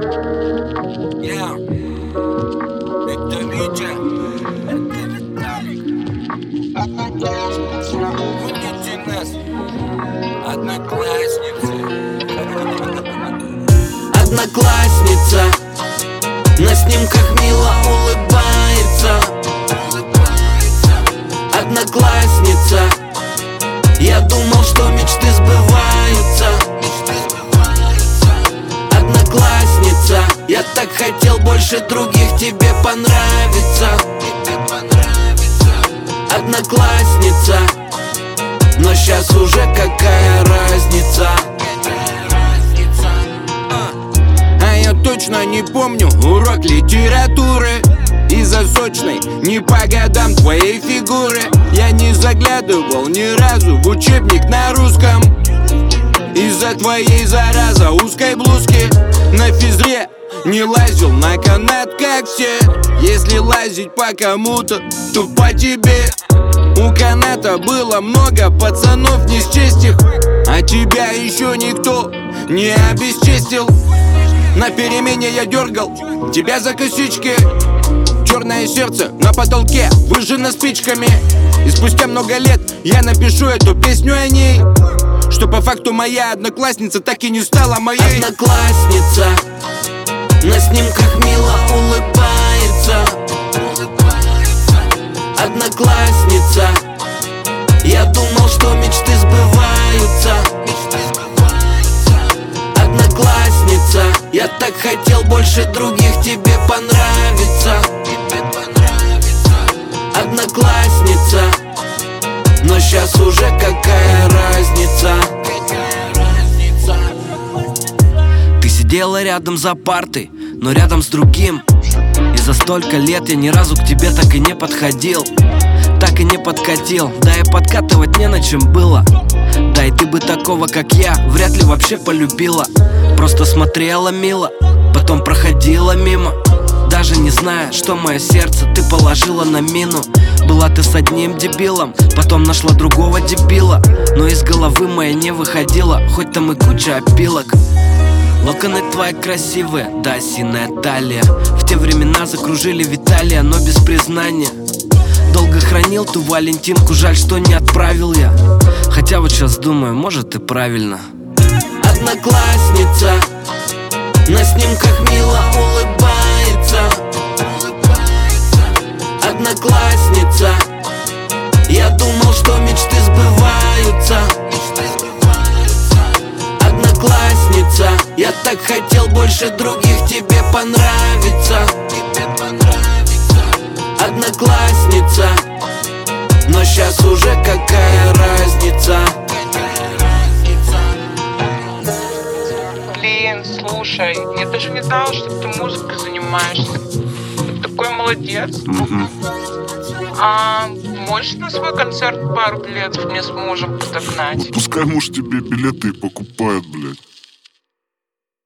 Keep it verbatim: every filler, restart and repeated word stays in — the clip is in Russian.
Yeah. Это Витя. Это Виталик. Помните нас? Одноклассницы. Одноклассница на снимках мило улыбается. Одноклассница, я думал, что мечты сбываются. Одноклассница, я так хотел больше других тебе понравиться. Одноклассница, но щас уже какая разница. А я точно не помню урок литературы. Из-за сочной, не по годам твоей фигуры я не заглядывал ни разу в учебник на русском. Из-за твоей, зараза, узкой блузки на физре не лазил на канат, как все. Если лазить по кому-то, то по тебе. У каната было много пацанов не счесть, а тебя еще никто не обесчестил. На перемене я дергал тебя за косички. Черное сердце на потолке выжжено спичками. И спустя много лет я напишу эту песню о ней, что по факту моя одноклассница так и не стала моей. Одноклассница на снимках мило улыбается. Одноклассница, я думал, что мечты сбываются. Одноклассница, я так хотел больше других тебе понравиться. Одноклассница, но щас уже какая разница. Ты сидела рядом за партой, но рядом с другим. И за столько лет я ни разу к тебе так и не подходил. Так и не подкатил, да и подкатывать не на чем было. Да и ты бы такого, как я, вряд ли вообще полюбила. Просто смотрела мило, потом проходила мимо, даже не зная, что мое сердце ты положила на мину. Была ты с одним дебилом, потом нашла другого дебила, но из головы моей не выходила, хоть там и куча опилок. Локоны твои красивые, да, синяя талия. В те времена закружили Виталия, но без признания. Долго хранил ту Валентинку, жаль, что не отправил я. Хотя вот сейчас думаю, может и правильно. Одноклассница на снимках мило улыбается. Одноклассница, я думал, что мечты сбываются. Одноклассница, я так хотел больше других тебе понравиться. Одноклассница, но щас уже какая разница. Блин, слушай, я даже не знала, что ты музыкой занимаешься. Ты такой молодец. Mm-hmm. А можешь на свой концерт пару билетов мне с мужем подогнать? Пускай муж тебе билеты покупает, блядь.